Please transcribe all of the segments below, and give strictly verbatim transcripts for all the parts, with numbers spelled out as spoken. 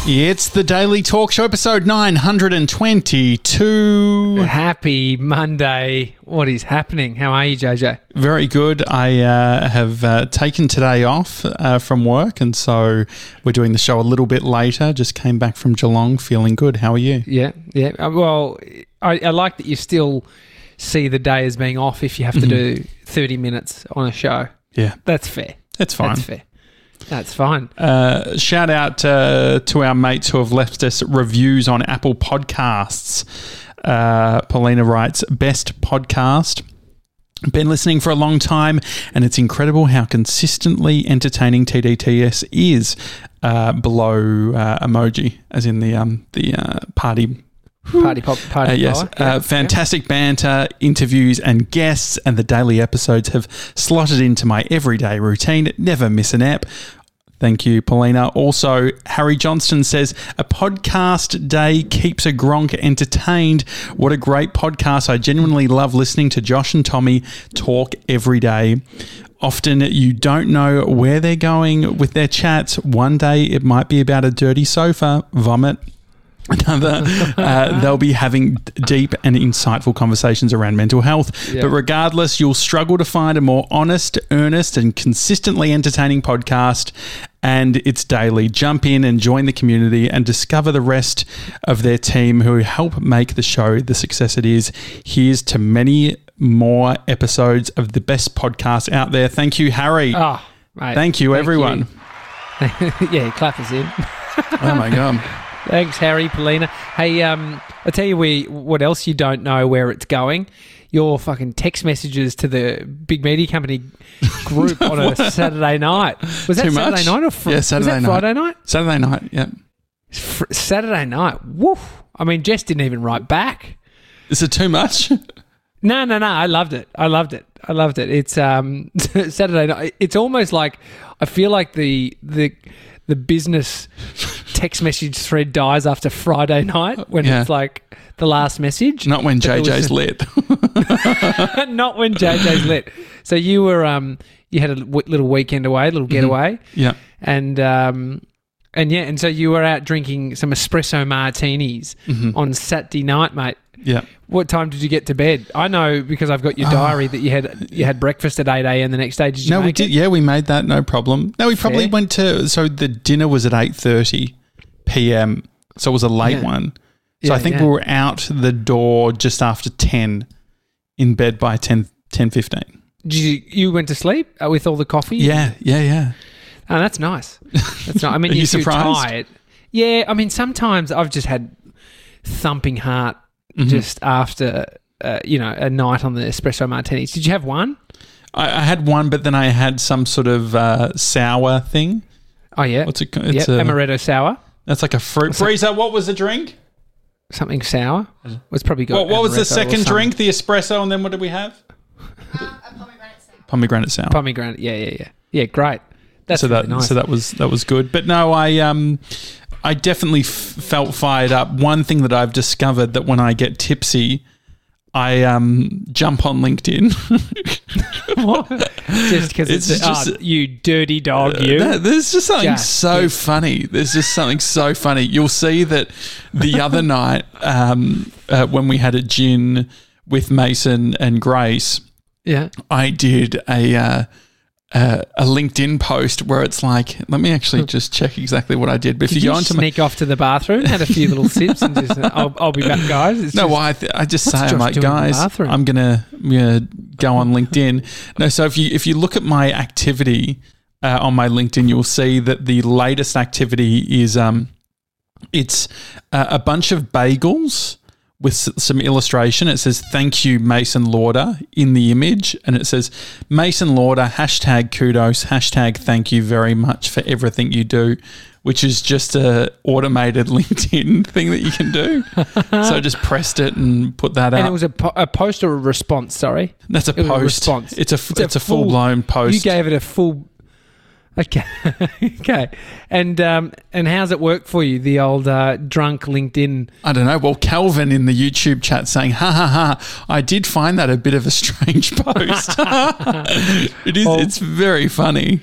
It's the Daily Talk Show, episode nine hundred twenty-two. Happy Monday. What is happening? How are you, J J? Very good. I uh, have uh, taken today off uh, from work, and so we're doing the show a little bit later. Just came back from Geelong, feeling good. How are you? Yeah, yeah. Uh, Well, I, I like that you still see the day as being off if you have to do thirty minutes on a show. Yeah. That's fair. That's fine. That's fair. That's fine. Uh, shout out uh, to our mates who have left us reviews on Apple Podcasts. Uh, Paulina writes, best podcast. Been listening for a long time, and it's incredible how consistently entertaining T D T S is. Uh, below uh, emoji, as in the um the uh, party. Party pop, party Uh, yes, power. Yeah, uh, fantastic banter, interviews and guests, and the daily episodes have slotted into my everyday routine. Never miss an ep. Thank you, Paulina. Also, Harry Johnston says, a podcast day keeps a Gronk entertained. What a great podcast. I genuinely love listening to Josh and Tommy talk every day. Often you don't know where they're going with their chats. One day it might be about a dirty sofa, vomit. Another, uh, they'll be having deep and insightful conversations around mental health. Yeah. But regardless, you'll struggle to find a more honest, earnest, and consistently entertaining podcast. And it's daily. Jump in and join the community and discover the rest of their team who help make the show the success it is. Here's to many more episodes of the best podcast out there. Thank you, Harry. Oh, mate. Thank you, Thank everyone. you. Yeah, clap us in. Oh, my God. Thanks, Harry, Paulina. Hey, um, I'll tell you where, what else you don't know where it's going. Your fucking text messages to the Big Media Company group on a Saturday night. Was that Too Saturday much? night or fr- Yeah, Saturday was that night. Friday night? Saturday night, yeah. Fr- Saturday night. Woof. I mean, Jess didn't even write back. Is it too much? No, no, no. I loved it. I loved it. I loved it. It's um, Saturday night. It's almost like I feel like the the the business text message thread dies after Friday night when Yeah. it's like the last message. Not when But there J J's was lit. a- Not when J J's lit. So you were um, you had a w- little weekend away, a little getaway, Yeah. and um, and yeah, and so you were out drinking some espresso martinis on Saturday night, mate. Yeah. What time did you get to bed? I know because I've got your diary that you had you had breakfast at eight a.m. the next day. Did you No, make we did. it? Yeah, we made that. No problem. No, we probably Fair. went to. So the dinner was at eight thirty p.m. So it was a late Yeah. one. So Yeah, I think yeah. we were out the door just after ten, in bed by ten ten fifteen. Did you you went to sleep uh, with all the coffee? Yeah, yeah, yeah. Oh, that's nice. That's nice. I mean, Are you if you're surprised? tired. Yeah, I mean, sometimes I've just had thumping heart Mm-hmm. just after uh, you know a night on the espresso martinis. Did you have one? I, I had one, but then I had some sort of uh, sour thing. Oh yeah, What's it? ca- yeah, It's a, amaretto sour, That's like a fruit. Breezer, what was the drink? something sour. It's probably got. What, what was the amaretto or second something. drink? The espresso, and then what did we have? Um, a pomegranate sour. Pomegranate sour. Pomegranate. Yeah, yeah, yeah. Yeah, great. That's so really that nice. so that was that was good. But no, I um I definitely f- felt fired up. One thing that I've discovered that when I get tipsy, I um jump on LinkedIn. What? Just because it's, It's it's just- oh, you dirty dog, you. That- there's just something Just so get- funny. There's just something so funny. You'll see that the other night um, uh, when we had a gin with Mason and Grace, yeah. I did a uh, uh, a LinkedIn post where it's like, let me actually just check exactly what I did. But if Did you you go into my sneak off to the bathroom, had a few little sips, and just I'll, I'll be back, guys. It's No, just, well, I, th- I just say, What's I'm Josh like, doing in the guys, bathroom?" I'm gonna, I'm gonna go on LinkedIn. No, so if you if you look at my activity uh, on my LinkedIn, you'll see that the latest activity is um, it's uh, a bunch of bagels with s- some illustration. It says, thank you, Mason Lauder, in the image. And it says, Mason Lauder, hashtag kudos, hashtag thank you very much for everything you do, which is just a automated LinkedIn thing that you can do. So I just pressed it and put that and out. it was a, po- a post or a response. Sorry, That's a it was a post. response. It's a, f- It's a it's a full- full-blown post. you gave it a full. Okay, okay, and um, and how's it work for you? The old uh, drunk LinkedIn. I don't know. Well, Calvin in the YouTube chat saying, ha ha ha, I did find that a bit of a strange post. It is, Well- it's very funny.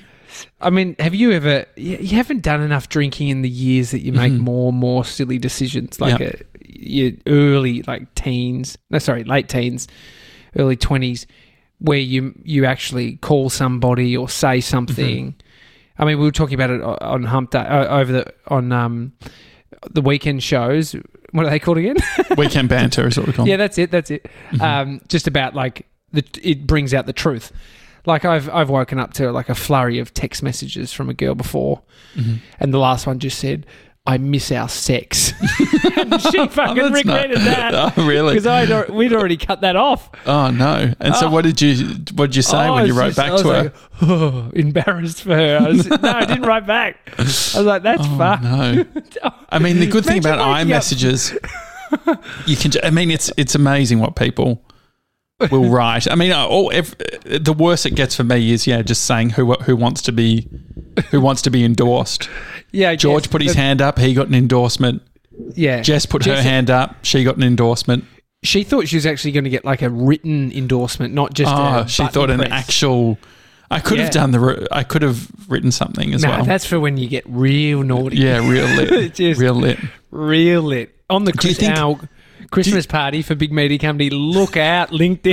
I mean, have you ever? You you haven't done enough drinking in the years that you make Mhm. more and more silly decisions, like Yeah. a, your early, like teens. No, sorry, late teens, early twenties, where you you actually call somebody or say something. Mm-hmm. I mean, we were talking about it o- on Hump Day uh, over the on um, the weekend shows. What are they called again? Weekend banter is what we call Yeah, it. that's it. That's it. Mhm. Um, just about like the, it brings out the truth. Like I've I've woken up to like a flurry of text messages from a girl before, Mhm. and the last one just said, "I miss our sex." And she fucking Oh, that's regretted not- that Oh, really? because I would we'd already cut that off. Oh, no. And so Oh. what did you what did you say Oh, when you it's wrote just- back I was to her? like, oh, embarrassed for her. I was, no, I didn't write back. I was like, "That's Oh, fucked." no. I mean, the good thing Imagine about waking up- iMessages, you can. ju- I mean, it's it's amazing what people will write. I mean, uh, all if, the worst it gets for me is yeah, just saying who who wants to be who wants to be endorsed. Yeah, I George guess. put his That's- hand up, he got an endorsement. Yeah, Jess put her Jess- hand up, she got an endorsement. She thought she was actually going to get like a written endorsement, not just. Oh, a she button thought an press. actual. I could have Yeah. done the. ri- I could have written something as No, well. that's for when you get real naughty. Yeah, real lit, Just- real lit. real lit on the Do you Chris, think- our Christmas party for Big Media Company. Look out,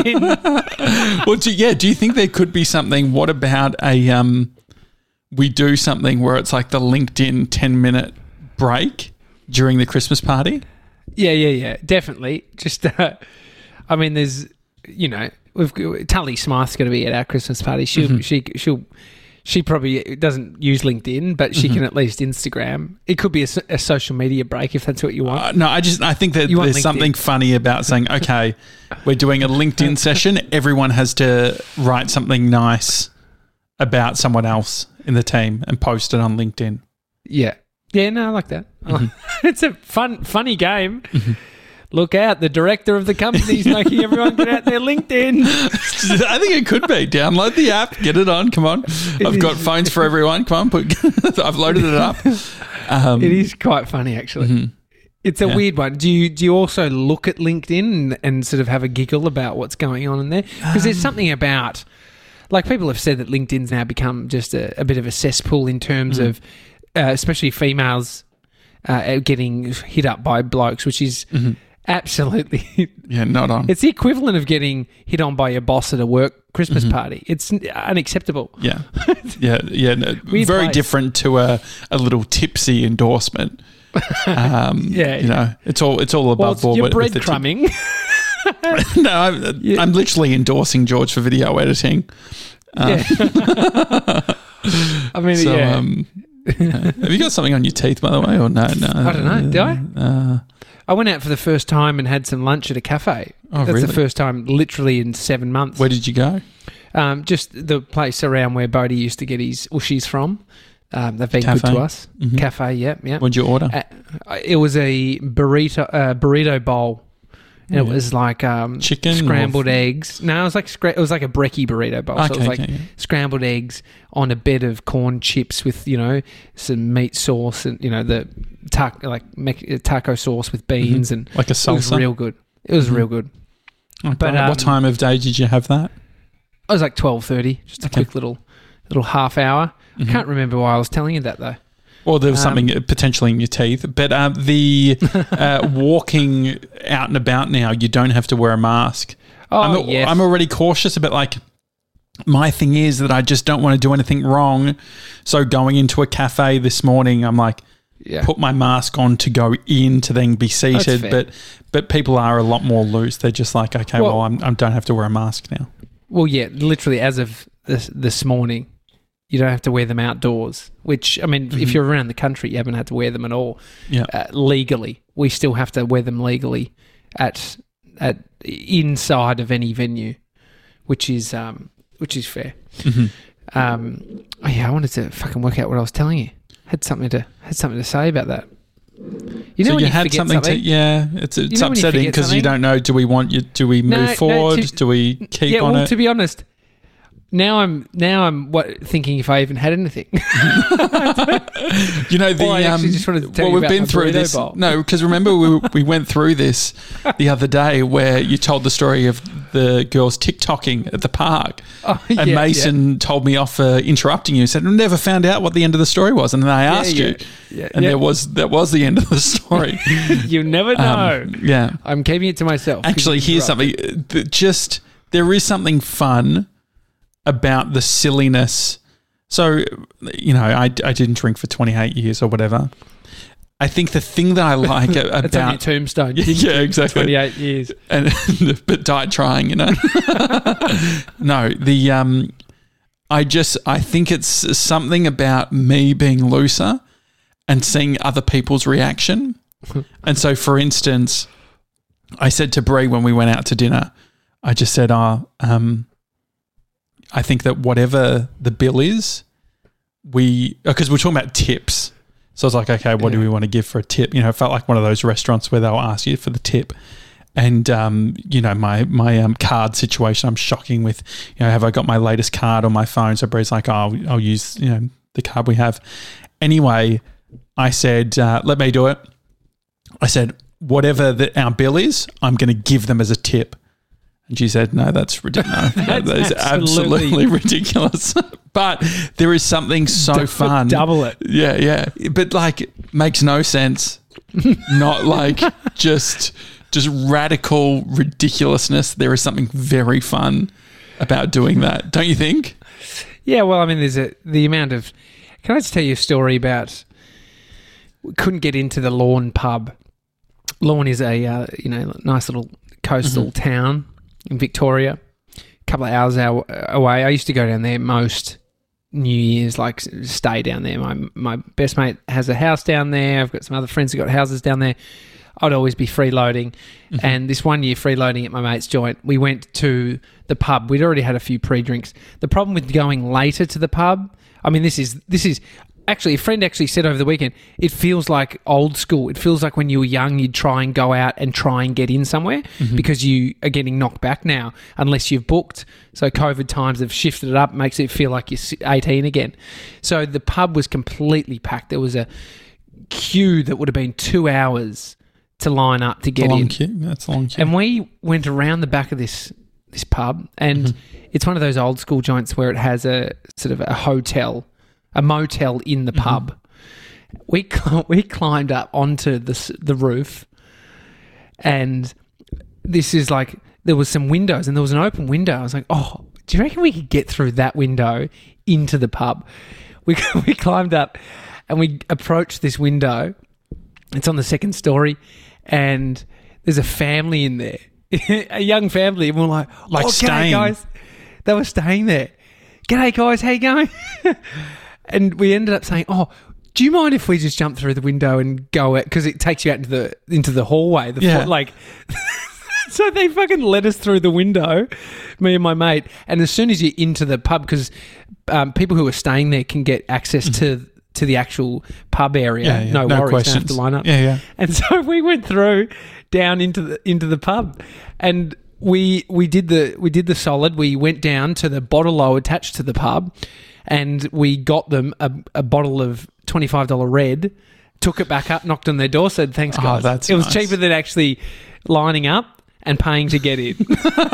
LinkedIn. Well, do, yeah. Do you think there could be something? What about a um? We do something where it's like the LinkedIn ten minute break during the Christmas party. yeah, yeah, yeah, definitely. Just, uh, I mean, there's, you know, we've got- Tully Smythe's going to be at our Christmas party. She'll, Mm-hmm. she, she'll. She probably doesn't use LinkedIn, but she Mm-hmm. can at least Instagram. It could be a, so- a social media break if that's what you want. Uh, no, I just I think that You want there's LinkedIn. something funny about saying, okay, we're doing a LinkedIn session. Everyone has to write something nice about someone else in the team and post it on LinkedIn. Yeah. Yeah, no, I like that. Mm-hmm. It's a fun, funny game. Look out, the director of the company's making everyone get out their LinkedIn. I think it could be. Download the app, get it on. Come on, I've got phones for everyone. Come on, put, I've loaded it up. Um, It is quite funny, actually. mhm. It's a Yeah. weird one. Do you do you also look at LinkedIn and, and sort of have a giggle about what's going on in there? Because there's something about, like people have said that LinkedIn's now become just a, a bit of a cesspool in terms Mhm. of, uh, especially females uh, getting hit up by blokes, which is Mhm. absolutely. Yeah, not on. It's the equivalent of getting hit on by your boss at a work Christmas Mhm. party. It's n- unacceptable. Yeah, yeah, yeah. No, Weird very place. different to a, a little tipsy endorsement. Um, Yeah, you know, it's all it's all Well, above it's, board. you're with- with the tip- breadcrumbing. no, I'm, Yeah. I'm literally endorsing George for video editing. Um, Yeah. I mean, so, yeah. um, yeah. Have you got something on your teeth, by the way, or no? No, I don't know. Do I? Uh, I went out for the first time and had some lunch at a cafe. Oh, That's really? the first time, literally in seven months. where did you go? Um, just the place around where Bodie used to get his ushies from. Um, they've been Cafe? good to us. Mhm. Cafe, yeah, yeah. What'd you order? Uh, it was a burrito uh, burrito bowl. And it Yeah. was like um, Chicken or- scrambled eggs. No, it was like scra- it was like a brekkie burrito bowl. so it Okay, was like okay, yeah. scrambled eggs on a bed of corn chips with, you know, some meat sauce and, you know, the ta- like mec- taco sauce with beans Mhm. and Like a it was salsa. real good. It was Mhm. real good. Oh, but, great. um, what time of day did you have that? I was like twelve thirty, just a Okay. quick little little half hour. Mhm. I can't remember why I was telling you that though. Or there was um, something potentially in your teeth. But uh, the uh, walking out and about now, you don't have to wear a mask. Oh, I'm, yes. I'm already cautious about like, my thing is that I just don't want to do anything wrong. So going into a cafe this morning, I'm like, yeah. put my mask on to go in to then be seated. fair. But but people are a lot more loose. They're just like, okay, well, Well- I'm, I don't have to wear a mask now. Well, yeah, literally as of this, this morning, you don't have to wear them outdoors, which, I mean, if Mhm. you're around the country, you haven't had to wear them at all. Yeah. Uh, legally. We still have to wear them legally at at inside of any venue, which is um which is fair. Mhm. Um, oh yeah, I wanted to fucking work out what I was telling you. Had something to had something to say about that. You know so when you, you had forget something, something? to yeah. It's it's know when you upsetting forget because you something? don't know. Do we want you? Do we move No, no, forward? to- do we keep yeah, on well, it? to be honest, now I'm now I'm what thinking if I even had anything. You know the Well, I actually um, just wanted to tell well you we've about been my through burrito this. bowl. No, because remember we we went through this the other day where you told the story of about the girls TikToking at the park. Oh, and yeah, Mason told me off for interrupting you. He said, I never found out what the end of the story was. And then I asked yeah. you. Yeah, and yeah. there was that was the end of the story. You never know. Um, yeah. I'm keeping it to myself. Actually, here's something. uh, Just there is something fun about the silliness. So, you know, I, I didn't drink for twenty-eight years or whatever. I think the thing that I like about It's on your tombstone. yeah, exactly, twenty-eight years, and but died trying, you know. No, the um, I just I think it's something about me being looser and seeing other people's reaction. And so, for instance, I said to Brie when we went out to dinner, I just said, "Oh, um, I think that whatever the bill is, we because we're talking about tips." So I was like, okay, what yeah. do we want to give for a tip? You know, it felt like one of those restaurants where they'll ask you for the tip. And, um, you know, my my um, card situation, I'm shocking with, you know, have I got my latest card on my phone? So Bree's like, oh, I'll, I'll use, you know, the card we have. Anyway, I said, uh, let me do it. I said, whatever the, our bill is, I'm going to give them as a tip. And she said, no, that's ridiculous. No, That's that is absolutely- absolutely ridiculous. But there is something so Double- fun. double it. Yeah, yeah. But like, it makes no sense. Not like just just radical ridiculousness. There is something very fun about doing that, don't you think? Yeah, well, I mean, there's a the amount of. Can I just tell you a story about? We couldn't get into the Lawn pub. Lawn is a uh, you know nice little coastal Mm-hmm. town in Victoria, a couple of hours hour away. I used to go down there most New Year's, like stay down there. My my best mate has a house down there. I've got some other friends who got houses down there. I'd always be freeloading. Mm-hmm. And this one year freeloading at my mate's joint, we went to the pub. We'd already had a few pre-drinks. The problem with going later to the pub, I mean, this is this is actually, a friend actually said over the weekend, it feels like old school. It feels like when you were young, you'd try and go out and try and get in somewhere mm-hmm. because you are getting knocked back now unless you've booked. So COVID times have shifted it up, makes it feel like you're eighteen again. So the pub was completely packed. There was a queue that would have been two hours to line up to get long in. Queue. That's a long queue. And we went around the back of this this pub, and mm-hmm. it's one of those old school joints where it has a sort of a hotel, a motel in the mm-hmm. pub. We we climbed up onto the the roof, and this is like there was some windows, and there was an open window. I was like, oh, do you reckon we could get through that window into the pub? We we climbed up, and we approached this window. It's on the second story, and there's a family in there, a young family, and we're like, like oh, staying, guys. They were staying there. G'day, guys. How you going? And we ended up saying, oh, do you mind if we just jump through the window and go out? Because it takes you out into the into the hallway. The yeah. fo- like, so they fucking let us through the window, me and my mate. And as soon as you're into the pub, because um, people who are staying there can get access mm-hmm. to to the actual pub area. Yeah, yeah. No, no worries, questions. don't have to line up. Yeah, yeah. And so we went through down into the into the pub, and we we did the we did the solid. We went down to the bottle-o attached to the pub, and we got them a, a bottle of twenty-five dollars red, took it back up, knocked on their door, said thanks guys. Oh, that's it was nice. cheaper than actually lining up and paying to get in.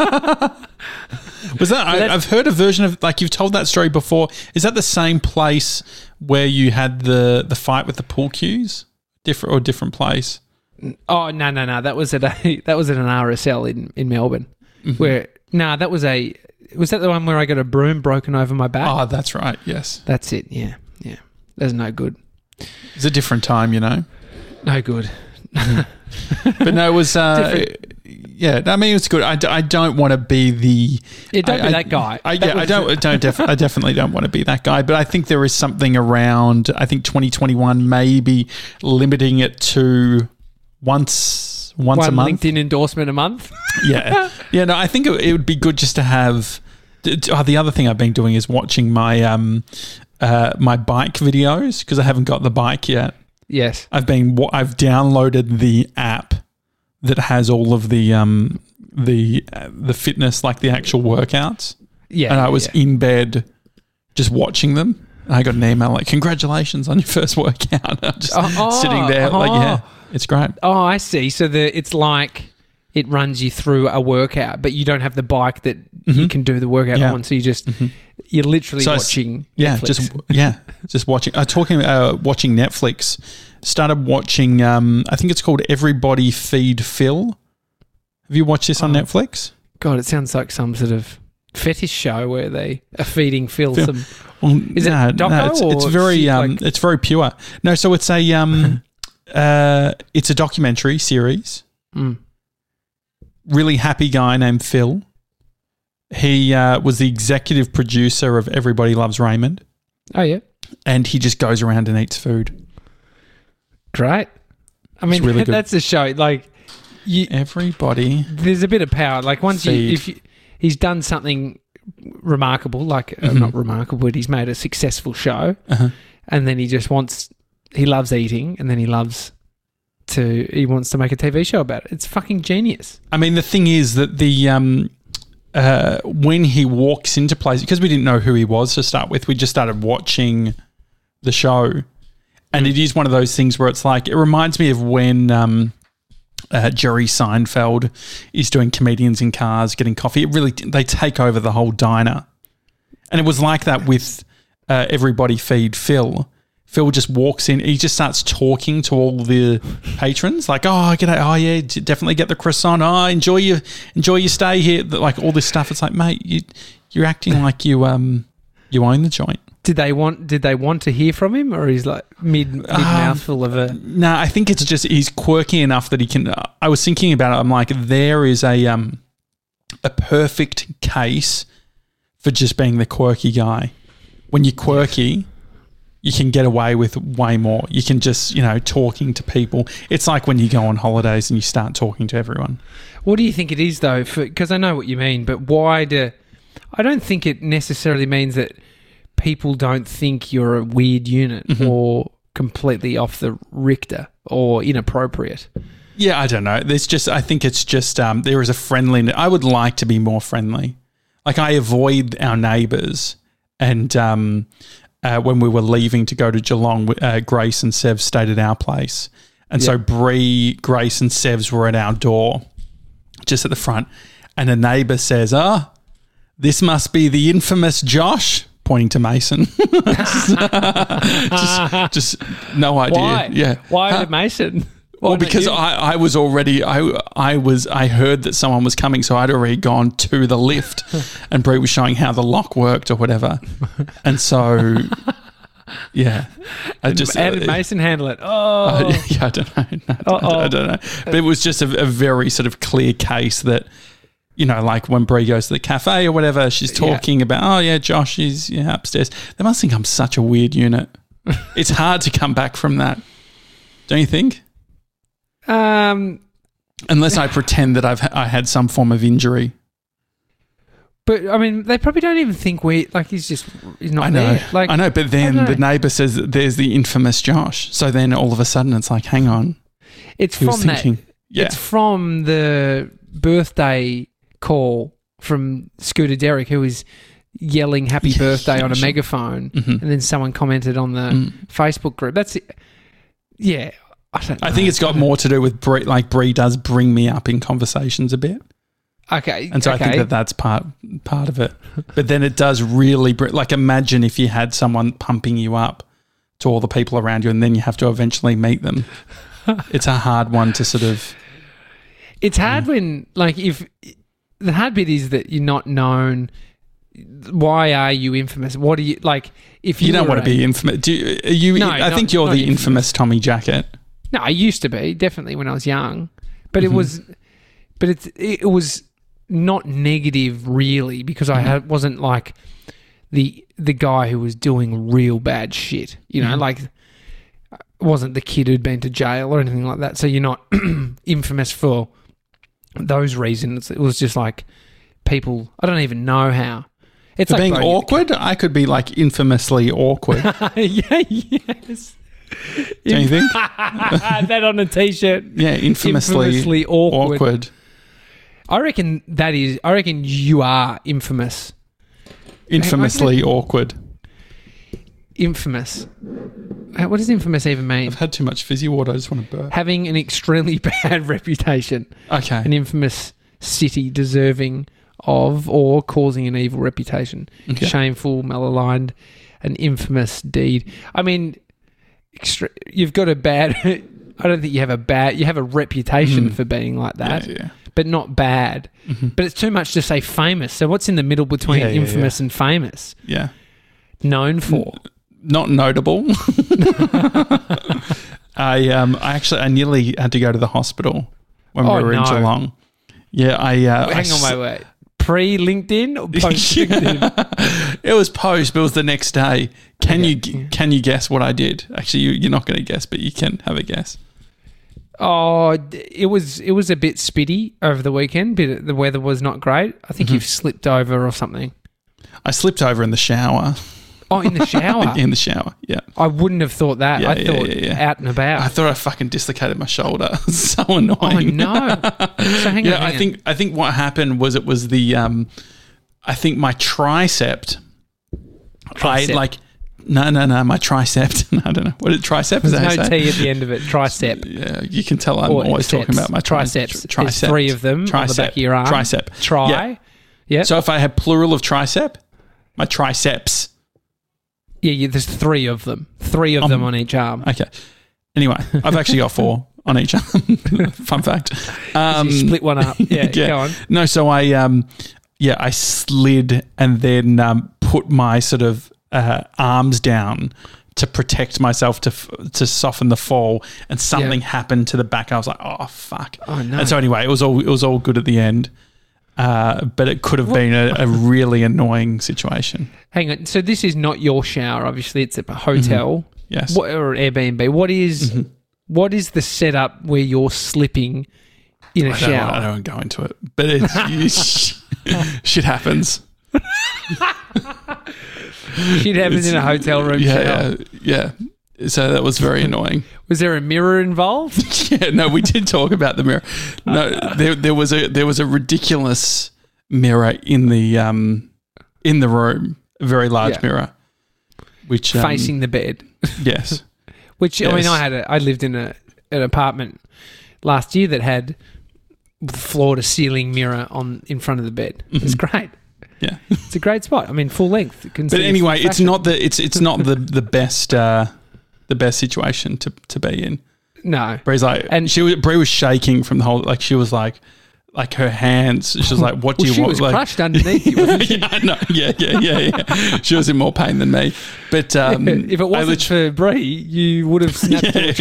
Was that, I, I've heard a version of, like you've told that story before. Is that the same place where you had the, the fight with the pool cues? Different or different place? Oh, no, no, no. That was at a, that was at an R S L in, in Melbourne. Mm-hmm. Where, no, nah, that was a, was that the one where I got a broom broken over my back? Oh, that's right. Yes. That's it. Yeah. Yeah. That's no good. It's a different time, you know? No good. But no, it was, uh, yeah, I mean, it's good. I, I don't want to be the... Yeah, don't I, be I, that guy. I, that yeah, I don't, don't def- I definitely don't want to be that guy, but I think there is something around, I think twenty twenty-one maybe limiting it to once once One a month. LinkedIn endorsement a month. Yeah. Yeah, no, I think it, it would be good just to have... Oh, the other thing I've been doing is watching my um uh, my bike videos because I haven't got the bike yet. Yes. I've been I've downloaded the app that has all of the um the uh, the fitness, like the actual workouts. Yeah. And I was yeah. in bed just watching them. And I got an email like, "Congratulations on your first workout." I'm just oh, oh, sitting there oh. like, yeah, it's great. Oh, I see. So the it's like, it runs you through a workout, but you don't have the bike that Mm-hmm. you can do the workout Yeah. on. So you just Mm-hmm. you're literally So it's- watching. Yeah, Netflix. just yeah, just watching. Uh, talking uh, watching Netflix. Started watching. Um, I think it's called Everybody Feed Phil. Have you watched this on Oh. Netflix? God, it sounds like some sort of fetish show where they are feeding Phil Phil. some. Well, Is it doco it's, or it's very shit, um, like- it's very pure. No, so it's a um, uh, it's a documentary series. Mm. Really happy guy named Phil. He uh, was the executive producer of Everybody Loves Raymond, Oh yeah, and he just goes around and eats food. great. I mean, really good. that's a show. Like, you, Everybody. there's a bit of power. Like once you, Feed. if you, he's done something remarkable, like uh, Mhm. not remarkable, but he's made a successful show, Uh-huh. and then he just wants, he loves eating, and then he loves to, he wants to make a T V show about it. It's fucking genius. I mean, the thing is that the um, uh, when he walks into places, because we didn't know who he was to start with, we just started watching the show, and it is one of those things where it's like it reminds me of when um, uh, Jerry Seinfeld is doing Comedians in Cars, getting coffee. It really they take over the whole diner, and it was like that with uh, Everybody Feed Phil. Phil just walks in. He just starts talking to all the patrons, like, "Oh, g'day. Oh, yeah, d- definitely get the croissant. Oh, enjoy your enjoy your stay here." Like all this stuff. It's like, mate, you you're acting like you um you own the joint. Did they want? Did they want to hear from him, or he's like mid mid mouthful of a? No, I think it's just he's quirky enough that he can. Uh, I was thinking about it. I'm like, there is a um a perfect case for just being the quirky guy. When you're quirky. You can get away with way more. You can just, you know, talking to people. It's like when you go on holidays and you start talking to everyone. What do you think it is though? Because I know what you mean, but why do? I don't think it necessarily means that people don't think you're a weird unit Mhm. or completely off the Richter or inappropriate. Yeah, I don't know. There's just, I think it's just, um, there is a friendliness. I would like to be more friendly. Like I avoid our neighbours and, um, Uh, when we were leaving to go to Geelong, uh, Grace and Sev stayed at our place. And so Yeah. Bree, Grace and Sevs were at our door, just at the front. And a neighbour says, "Ah, oh, this must be the infamous Josh," pointing to Mason. just, just no idea. Why? Yeah. Why Huh? to Mason? Why Well, not because you? I, I was already I I was I heard that someone was coming, so I'd already gone to the lift, and Bree was showing how the lock worked or whatever, and so yeah, I just How did uh, Mason handle it? Oh, uh, yeah, I don't know, no, I, don't, Uh-oh. I don't know, but it was just a, a very sort of clear case that. You know, like when Bree goes to the cafe or whatever, she's talking about, oh, yeah, Josh is yeah, upstairs. They must think I'm such a weird unit. It's hard to come back from that. Don't you think? um, Unless I pretend that I've I had some form of injury. but I mean, they probably don't even think we like he's just he's not I know. there. Like I know, but I then don't the know. neighbour says that there's the infamous Josh. So then all of a sudden it's like, hang on. it's He was from that. thinking, yeah. It's from the birthday call from Scooter Derrick, who was yelling happy Yeah, birthday yeah, on a sure. megaphone, Mhm. and then someone commented on the Mm. Facebook group. That's it. Yeah, I don't know. I think it's got more to do with Bree. Like Bree does bring me up in conversations a bit. Okay. And so okay. I think that that's part part of it. But then it does really, br- like imagine if you had someone pumping you up to all the people around you and then you have to eventually meet them. It's a hard one to sort of, It's hard when, like, if the hard bit is that you're not known. Why are you infamous? What do you like? If you, you don't were want to a- be infamous. Do you, are you No, I not- think you're not the infamous. infamous Tommy Jacket. No, I used to be definitely when I was young, but it Mhm. was, but it it was not negative really because I Mhm. had, wasn't like the the guy who was doing real bad shit. You know, Mhm. like wasn't the kid who'd been to jail or anything like that. So you're not infamous for those reasons. It was just like people. I don't even know how. It's For like being bro, you- awkward, I could be like infamously awkward. yeah. Yes. Don't you think? That on a t-shirt. Yeah, infamously, Infamously awkward. awkward. I reckon that is. I reckon you are infamous. Infamously awkward. Infamous. Uh, What does infamous even mean? I've had too much fizzy water. I just want to burp. Having an extremely bad reputation. Okay. An infamous city deserving of or causing an evil reputation. Okay. Shameful, malaligned, an infamous deed. I mean, extre- you've got a bad... I don't think you have a bad... You have a reputation Mm. for being like that, Yeah, yeah. but not bad. Mhm. But it's too much to say famous. So what's in the middle between Yeah, yeah, infamous and famous? Yeah. Known for? Not notable. I um I actually I nearly had to go to the hospital when Oh, we were no. in Geelong. Yeah, I uh, I Hang on, s- wait, wait. Pre-LinkedIn or post-LinkedIn? It was post, but it was the next day. Can Okay. you g- can you guess what I did? Actually, you, you're not going to guess, but you can have a guess. Oh, d- it was it was a bit spitty over the weekend. But the weather was not great. I think Mhm. you've slipped over or something. I slipped over in the shower. Oh, in the shower. in the shower, yeah. I wouldn't have thought that. Yeah, I yeah, thought yeah, yeah. out and about. I thought I fucking dislocated my shoulder. So annoying. Oh no! So hang yeah, on. hang I on. think I think what happened was it was the um, I think my tricep. Tricep. I like no no no my tricep. I don't know what is tricep is. There's that how no you say? T at the end of it. Tricep. Yeah, you can tell I'm Or always talking seps. about my tri- triceps. tri- There's three of them on the back of your arm. Tricep. Try. Yeah. Yeah. So if I had plural of tricep, my triceps. Yeah, yeah. There's three of them. Three of Um, them on each arm. Okay. Anyway, I've actually got four on each arm. Fun fact. Um, you split one up. Yeah, yeah. go on. No, so I um yeah, I slid and then um, put my sort of uh, arms down to protect myself to f- to soften the fall, and something Yeah. happened to the back. I was like, oh fuck. Oh no. And so anyway, it was all it was all good at the end. Uh, but it could have been a, a really annoying situation. Hang on. So this is not your shower. Obviously, it's a hotel Yes. what, or Airbnb. What is- Mhm. what is the setup where you're slipping in a I don't, shower? I don't want to go into it, but it's you sh- shit happens. Shit happens in a hotel room shower. Yeah, yeah. So that was very annoying. Was there a mirror involved? Yeah, no, we did talk about the mirror. No, there there was a there was a ridiculous mirror in the um in the room, a very large Yeah. mirror, which um, Facing the bed. yes, Which, I Yes. mean, I had a, I lived in a an apartment last year that had floor to ceiling mirror on in front of the bed. It's great. yeah. It's a great spot. I mean, full length. You can But see your anyway, it's fashion. not the it's it's not the the best uh, the best situation to to be in. No. Bree's like, And- and she was, Bree was shaking from the whole, like she was like, like her hands. She was like, "What do Well, you she want?" was like, crushed underneath you, wasn't she? yeah, I know. yeah, yeah, yeah, yeah. She was in more pain than me. But um, if it I wasn't literally- for Bree, you would have snapped Yeah, your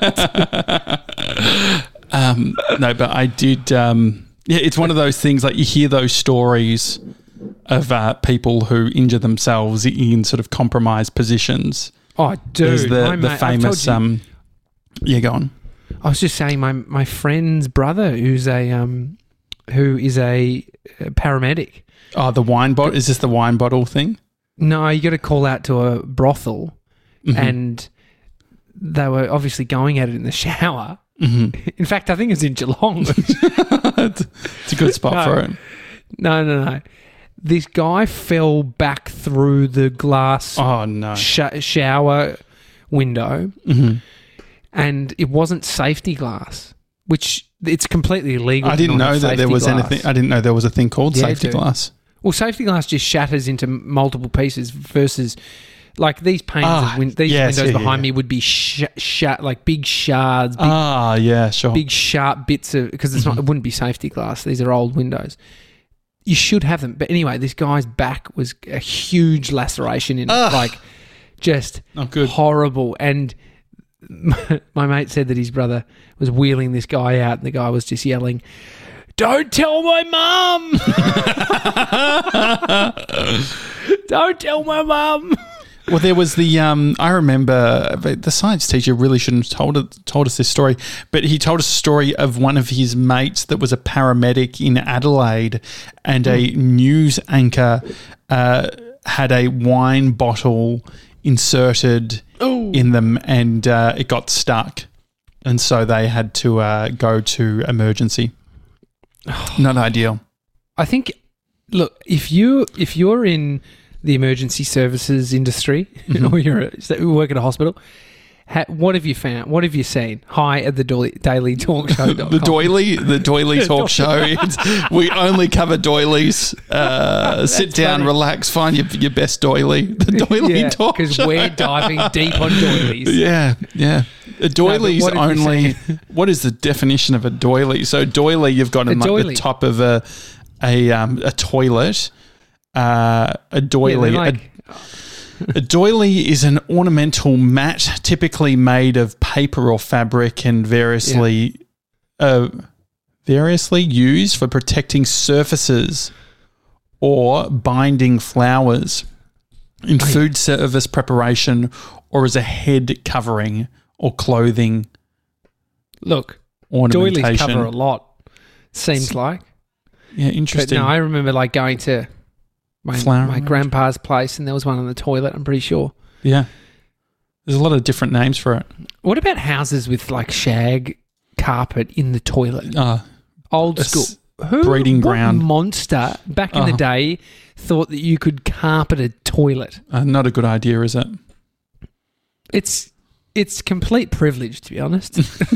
tricep. um, no, but I did. Um, yeah, it's one of those things. Like you hear those stories of uh, people who injure themselves in sort of compromised positions. Oh, There's dude. the my the mate- I've told famous. you- Um, yeah, go on. I was just saying, my my friend's brother, who's a um, who is a, a paramedic. Oh, the wine bottle. Is this the wine bottle thing? No, you got to call out to a brothel, Mhm. and they were obviously going at it in the shower. Mhm. In fact, I think it's in Geelong. It's a good spot No. for it. no, no, no. This guy fell back through the glass Oh no. sh- shower window, hmm and it wasn't safety glass, which it's completely illegal. I to didn't not know have that there safety was glass. anything. I didn't know there was a thing called Yeah, safety dude. glass. Well, safety glass just shatters into multiple pieces versus like these panes Ah, of win- these yes, windows yeah, behind yeah. me would be sh- sh- like big shards, big, Ah, yeah, sure. big sharp bits of because it's not it wouldn't be safety glass. These are old windows. You should have them, but anyway, this guy's back was a huge laceration in it, Ugh. like just Not good. horrible. And my, my mate said that his brother was wheeling this guy out, and the guy was just yelling, "Don't tell my mum! Don't tell my mum!" Well, there was the. Um, I remember the science teacher really shouldn't have told it, told us this story, but he told us a story of one of his mates that was a paramedic in Adelaide, and a news anchor uh, had a wine bottle inserted Ooh. in them, and uh, it got stuck, and so they had to uh, go to emergency. Not ideal. I think, look, if you if you're in the emergency services industry, Mm-hmm. or you're a, you work at a hospital. Ha, what have you found? What have you seen? Hi at the doily, daily talk show. The doily, the doily talk show. It's, we only cover doilies. Uh, sit down, funny. relax, find your, your best doily. The doily Yeah, talk because show. we're diving deep on doilies. Yeah, yeah. A doily's what have you only. What is the definition of a doily? So doily, you've got in like doily. the top of a a um, a toilet. Uh, a doily. Yeah, they're a, like- A doily is an ornamental mat typically made of paper or fabric and variously uh, variously used for protecting surfaces or binding flowers in food service preparation or as a head covering or clothing Look, ornamentation. doilies cover a lot, seems like. Yeah, But interesting. no, I remember like going to my, Flower my arrangement. grandpa's place and there was one on the toilet, I'm pretty sure. yeah. There's a lot of different names for it. What about houses with like shag carpet in the toilet? Uh, Old a school. s- Who, breeding what ground. monster back in Uh-huh. the day thought that you could carpet a toilet? uh, not a good idea, is it? It's it's complete privilege, to be honest.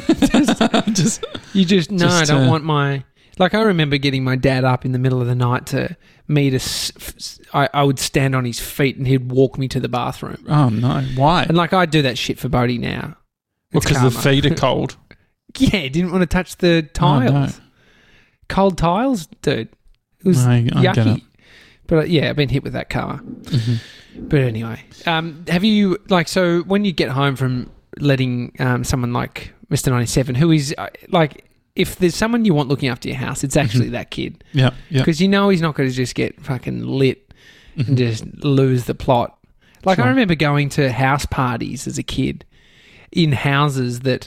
Just You just no, I Just, don't uh, want my. Like I remember getting my dad up in the middle of the night to me to. s- f- I, I would stand on his feet and he'd walk me to the bathroom, oh no, why? and like I do that shit for Bodie now. It's Because the karma. feet are cold. Yeah, didn't want to touch the Oh, no. tiles. Cold tiles, dude. It was I- I get yucky. it. But uh, yeah, I've been hit with that karma. Mm-hmm. But anyway, um, have you like so when you get home from letting um, someone like Mister ninety-seven, who is uh, like, if there's someone you want looking after your house, it's actually that kid, Yeah, yeah. because you know he's not going to just get fucking lit Mhm. and just lose the plot. Like I Sure. remember going to house parties as a kid in houses that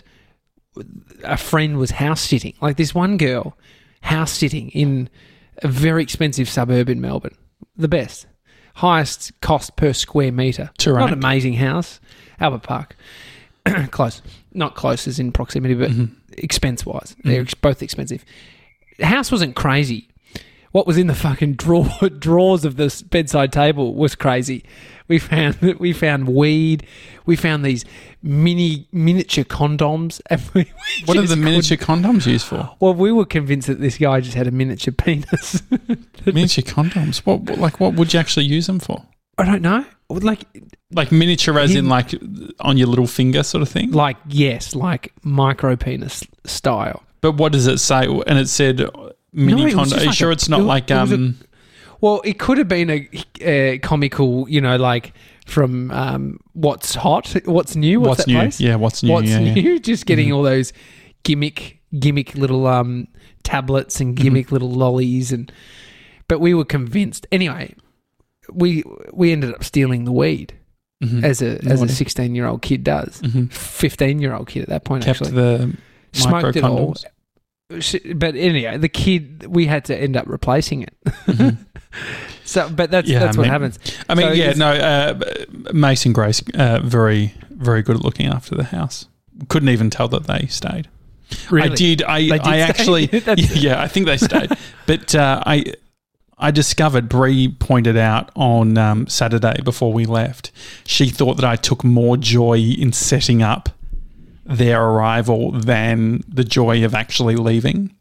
a friend was house sitting. Like this one girl house sitting in a very expensive suburb in Melbourne. The best. Highest cost per square metre. Terrain. Not amazing house. Albert Park. Close. Not close as in proximity, but Mhm. expense-wise. They're ex- both expensive. The house wasn't crazy. What was in the fucking drawer, drawers of this bedside table was crazy. We found we found weed. We found these mini miniature condoms. And we, we What are just the miniature condoms used for? couldn't- Well, we were convinced that this guy just had a miniature penis. Miniature condoms. What, what? Like, what would you actually use them for? I don't know. Like, Like miniature, as He- in like on your little finger, sort of thing. like yes, like micro penis style. But what does it say? And it said mini No, it was condom. just Are you like sure a- it's not it was- like it was a- um? Well, it could have been a, a comical, you know, like from um, What's Hot, What's New, what's, What's that new? place? Yeah, what's new? What's yeah, yeah. New? Just getting Mhm. all those gimmick, gimmick little um, tablets and gimmick little lollies, and but we were convinced. Anyway, we we ended up stealing the weed Mhm. as a as a Naughty. sixteen year old kid does, Mhm. fifteen year old kid at that point Kept actually. the micro Smoked it all. condoms. Sh- But anyway, the kid, we had to end up replacing it. Mhm. So, but that's Yeah, that's I what mean- happens. I mean, So yeah, it's- no. Uh, Mason Grace, uh, very, very good at looking after the house. Couldn't even tell that they stayed. Really? I did. I, They did I stay? actually, That's- yeah, I think they stayed. But uh, I, I discovered Bree pointed out on um, Saturday before we left. She thought that I took more joy in setting up their arrival than the joy of actually leaving.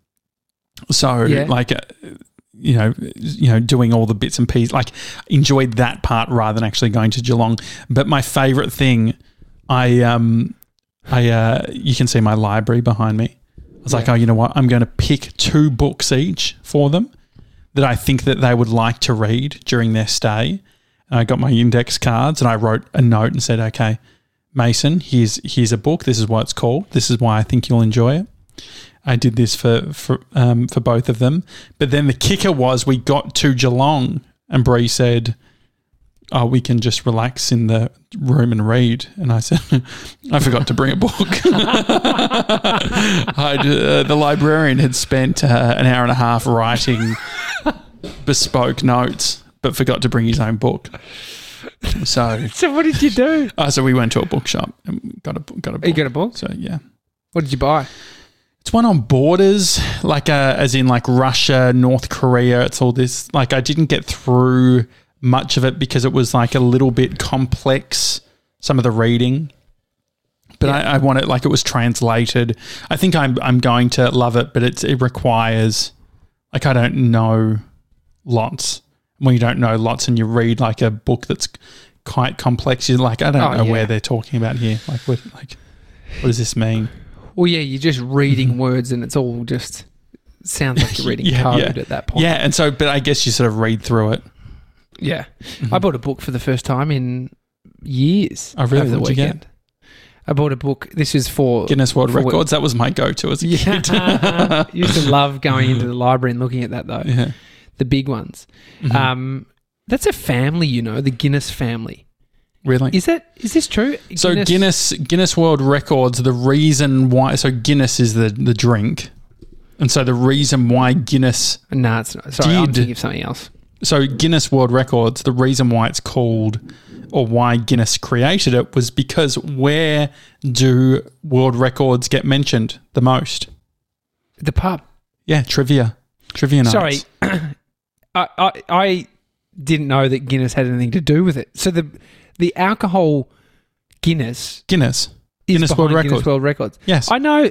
So, Yeah. like, uh, you know, you know, doing all the bits and pieces, like, enjoyed that part rather than actually going to Geelong. But my favourite thing, I um. I uh, you can see my library behind me. I was like, Yeah. oh, you know what? I'm going to pick two books each for them that I think that they would like to read during their stay. And I got my index cards and I wrote a note and said, okay, Mason, here's here's a book. This is what it's called. This is why I think you'll enjoy it. I did this for for um, for both of them. But then the kicker was we got to Geelong and Bree said, oh, we can just relax in the room and read. And I said, I forgot to bring a book. I'd, uh, the librarian had spent uh, an hour and a half writing bespoke notes, but forgot to bring his own book. So, So what did you do? uh, so we went to a bookshop and got a got a book. You got a book? So yeah, What did you buy? it's one on borders, like uh, as in like Russia, North Korea. It's all this. Like I didn't get through much of it because it was like a little bit complex, some of the reading. But Yeah. I, I want it like it was translated. I think I'm I'm going to love it, but it's it requires like I don't know lots. When you don't know lots and you read like a book that's quite complex, you're like, I don't Oh, know yeah. where they're talking about here. Like what like what does this mean? Well, yeah, you're just reading words and it's all just sounds like you're reading Yeah, code yeah. at that point. Yeah, and so but I guess you sort of read through it. Yeah. I bought a book for the first time in years. Oh, really? Over the What'd you get? weekend. I bought a book. This is for Guinness World for- Records. That was my go-to as a kid. Yeah. Used to love going into the library and looking at that though. Yeah. The big ones. Mhm. Um, that's a family, you know, the Guinness family. Really? Is that is this true? So Guinness Guinness World Records, the reason why so Guinness is the, the drink. And so the reason why Guinness No, it's not. Sorry, I'm Did- thinking of something else. so Guinness World Records, the reason why it's called or why Guinness created it was because where do world records get mentioned the most? The pub. Yeah, trivia. Trivia nights. Sorry, I, I I didn't know that Guinness had anything to do with it. So the the alcohol Guinness Guinness. is Guinness behind World Guinness Records. World Records. Yes. I know.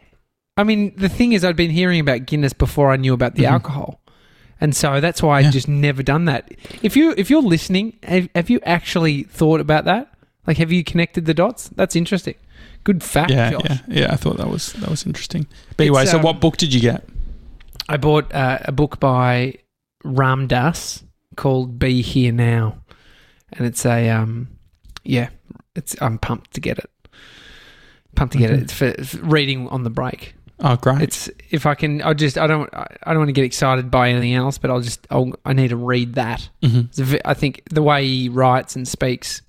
I mean, the thing is, I'd been hearing about Guinness before I knew about the Mhm. alcohol, and so that's why Yeah. I'd just never done that. If you if you're listening, have, have you actually thought about that? Like, have you connected the dots? That's interesting. Good fact, yeah, Josh. yeah, yeah. I thought that was that was interesting. But It's, anyway, so um, what book did you get? I bought uh, a book by Ram Dass called "Be Here Now," and it's a um, yeah, it's I'm pumped to get it. Pumped to get Okay. it. It's for, for reading on the break. Oh, great. It's if I can, I just I don't I I don't want to get excited by anything else, but I'll just I'll, I need to read that. Mhm. It's a ve- I think the way he writes and speaks,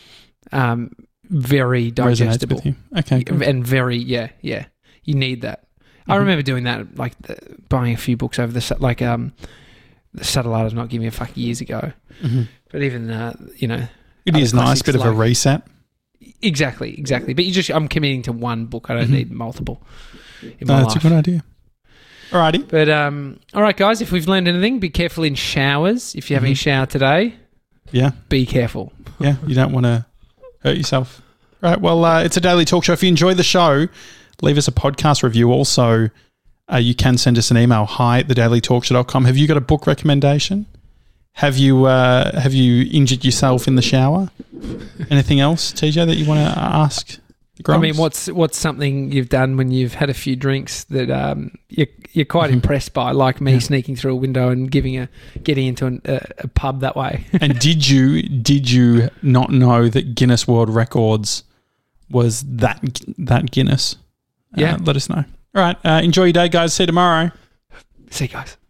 um, very Resonates digestible with you. Okay. good. and very yeah yeah. You need that. I Mhm. remember doing that, like the, buying a few books over the su- like um, the Subtle Art of Not Giving a Fuck years ago. Mhm. But even uh, you know, It other is nice, classics bit of a like- reset. exactly exactly. But you just I'm committing to one book. I don't Mhm. need multiple in No, my that's life. a good idea. Alrighty. But um, all right, guys. If we've learned anything, be careful in showers. If you have any Mhm. shower today, Yeah, be careful. yeah. You don't want to hurt yourself. Right. Well, uh, it's a daily talk show. If you enjoy the show, leave us a podcast review. Also, uh, you can send us an email. Hi at the daily talk show dot com. Have you got a book recommendation? Have you uh, have you injured yourself in the shower? Anything else, T J, that you want to ask? The I mean, Grumps? what's what's something you've done when you've had a few drinks that um, you're you're quite Mhm. impressed by, like me Yeah. sneaking through a window and giving a getting into an, a, a pub that way. And did you did you not know that Guinness World Records was that that Guinness? Uh, Yeah. let us know. All right. Uh, enjoy your day, guys. See you tomorrow. See you guys.